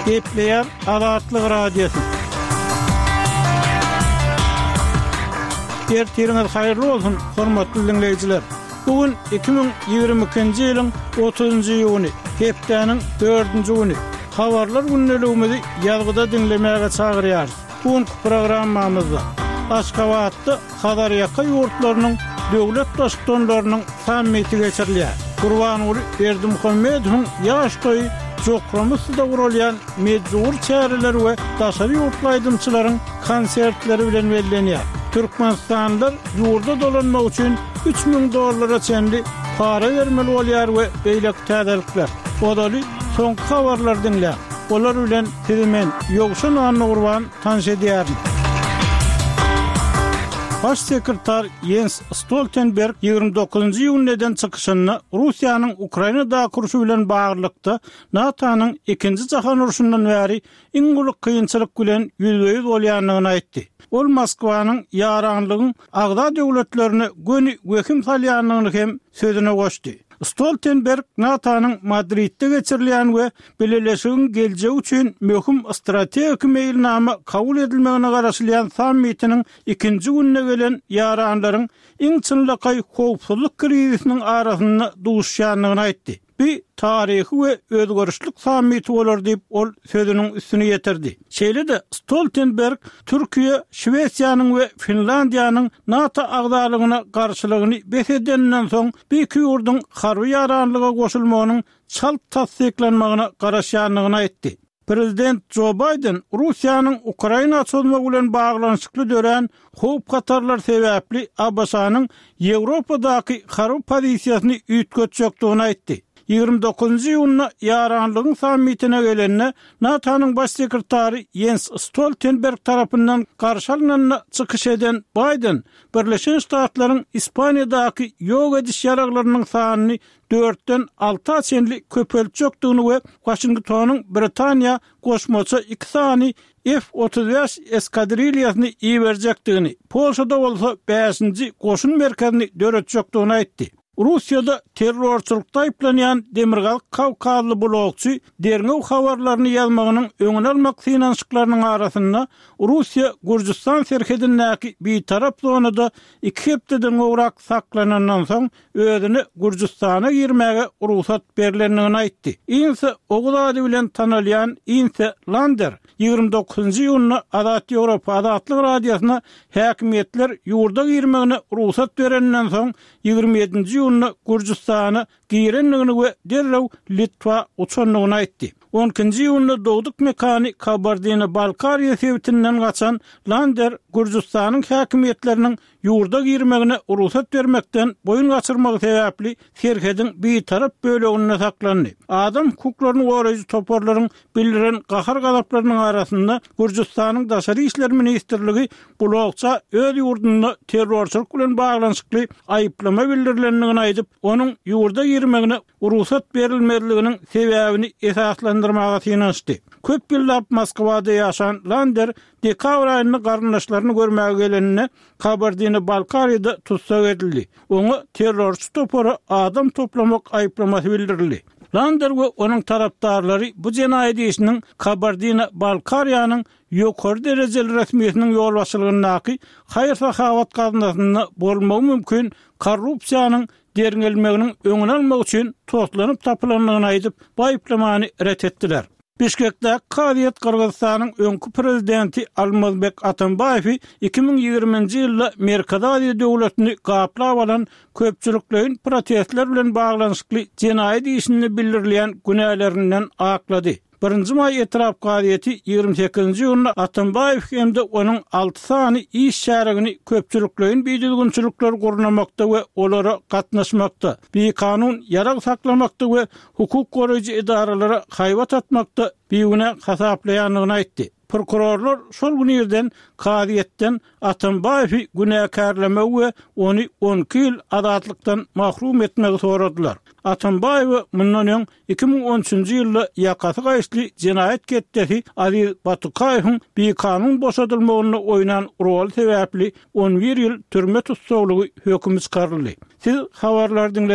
Gepleyer Azatlyk Radiosu. Ertiriniz hayırlı olsun, hormatly dinleyijiler. Bugün 2022-nji ýylyň 30-njy ýuny, hepdeniň 4-nji güni. Habarlar günnäligimizi ýazgyda dinlemäge çagyrýar. Bu programmamyzda Aşgabatda Hazaryaka ýurtlarynyň döwlet dostlarlarynyň sammiti geçirilýär. Gurbanuly Berdimuhammedowyň ýaşdoý jokramasynda gurulýan mejbur çäreler we daşary ýurtlaýdymçylaryň konsertleri bilen bellenýär. Türkmenistanlylar ýurda dolanmak üçin $3000 çenli para bermeli bolýar we beýlek täzelikler. Odaly soňky habarlar dinlä. Olar bilen Timen ýogşan anny gurban tanış edýär. Baş sekretar Jens Stoltenberg 29-njy ýunydan çykyşyny Russiýanyň Ukrainada kurşy bilen baglykda NATO'nyň 2-nji jahan uruşundan bäri iň gulyk kynçylyk bilen ýüzbeýüz bolýanyny aýtdy. Ol Moskwanyň ýaranlygyň agda döwletlerini göni wehim salýanyny hem sözüne goşdy. Stoltenberg NATO'nyň Madridde geçirilýän we beleleşigiň geljegi üçin möhüm strategik meýilnama kabul edilmegine garaşylýan sammitiniň 2-nji gününe gelen ýaranlaryň iň çynlykay howpsuzlyk krizisiniň arasynda duşýanlygyny aýtdy. Bir tarihi we özgörüşlik sammiti bolar diýip ol sözüniň üstüne ýetirdi. Şeýle-de Stoltenberg Türkiýe, Şwesiýanyň we Finlandiýanyň NATO agdalygyna garşylygyny besedenden soň bir iki ýurdun harby ýaranlyga goşulmagynyň çalt tasdiklenmegine garaşýanlygyny aýtdy. Prezident Joe Biden Russiýanyň Ukraina çözmek bilen baglanyşykly dören howp gatarlar sebäpli Abbasanyň Ýewropadaky harby pozisiýasyny üýtgetjekdigini aýtdy. 29-njy ýylyna ýaranlygyň sammitine gelenine NATO'nyň baş sekretary Jens Stoltenberg tarapyndan garşy alynanyna çykyş eden Biden, Birleşen Ştatlaryň Ispaniýadaky ýok ediş ýaraglarynyň sanyny 4-den 6 çenli köpeltjekdigini we Washingtonyň Britaniýa goşmaça 2 sany F-35 eskadrilýasyny iýerjekdigini, Polşada bolsa 5-nji goşun merkezini döretjekdigini aýtdy. Russiýada terrorçylykda aýplanýan Demirgal Kawkazly blogçy derňew habarlaryny ýazmagynyň öňüne almak synanşyklarynyň arasynda Russiýa Gürjistan serhedindäki bir tarap zonada 2 hepdeden gowrak saklanandan soň özüni Gürjistana girmäge ruhsat berilendigini aýtdy. Inse ogulady bilen tanalýan Inse Lander 29-njy ýylyna Azat Ýewropa Azatlyk Radiosyna häkimetler ýurda girmegine ruhsat berenden soň 27-nji ýylyna Gürjistana girenligini we derrew Litwa uçanlygyny aýtdy. 12-nji ýylyna dowduk mekany Kabardino-Balkariýa sebitinden gaçan Lander Gürjistanyň häkimetleriniň ýurda girmegine ruhsat bermekden boyun gaçyrmagy sebäpli serhedin bir tarap böleginde saklandy. Adam hukuklaryny goraýjy toparlaryň bildiren gahar galaplarynyň arasynda Gürjistanyň daşary işler ministrligi blogça öz ýurdunda terrorçylyk bilen baglanyşykly aýyplama bildirilendigini aýdyp, onuň ýurda girmegine ruhsat berilmediliginiň sebäbini esaslandyrmaga synanşdy. Köp ýyllap Moskwada ýaşan Lander dekabr aýyny garyndaşlaryny görmäge gelenine Kabardino-Balkariýada tutsak edildi. Oňa terrorçy topary adam toplamak aýyplamasy bildirildi. Lander we onuň tarapdarlary bu jenaýat işiniň Kabardino-Balkariýanyň ýokary derejeli resmiýetiniň ýolbaşçylygyny haýır-sahawat gazandasyny bolmagy mümkin korrupsiýanyň derňelmeginiň öňüne almak üçin toplanyp tapylanlygyny aýdyp, bu aýyplamany ret etdiler. Bişkekde Qadiýet Kyrgyzstanyň öňkü prezidenti Almazbek Atambayew 2020-nji ýylda Merkadazy döwletini gaplap alan köpçüliklerin protestler bilen baglanyşykly jenaýat işini bildirilýän günälerinden aklady. 1-nji may etraf Qadiýeti 28-nji ýylyna Atambayew hemde onuň 6 sany iş şärigini köpçüliklerin biýdilgünçilikler gurnamakda we olara gatnaşmakda, bir kanun ýarag saklamakda we hukuk goraýjy idaralara haýbat atmakda biýüne hasaplaýanlygyny aýtdy. Prokurorlar şol günlerden Qadiýetden Atambayew günäkärlemek we ony 12 ýyl azatlykdan mahrum etmegi soradylar. Atambayew mundan öň 2013-nji ýylda ýakasy gaýşly jenaýat ketdesi Aziz Batukaýewiň bir kanun boşadylmagyna oýnan rol sebäpli 11 ýyl türme tutsaglygy höküm çykaryldy. Siz habarlardan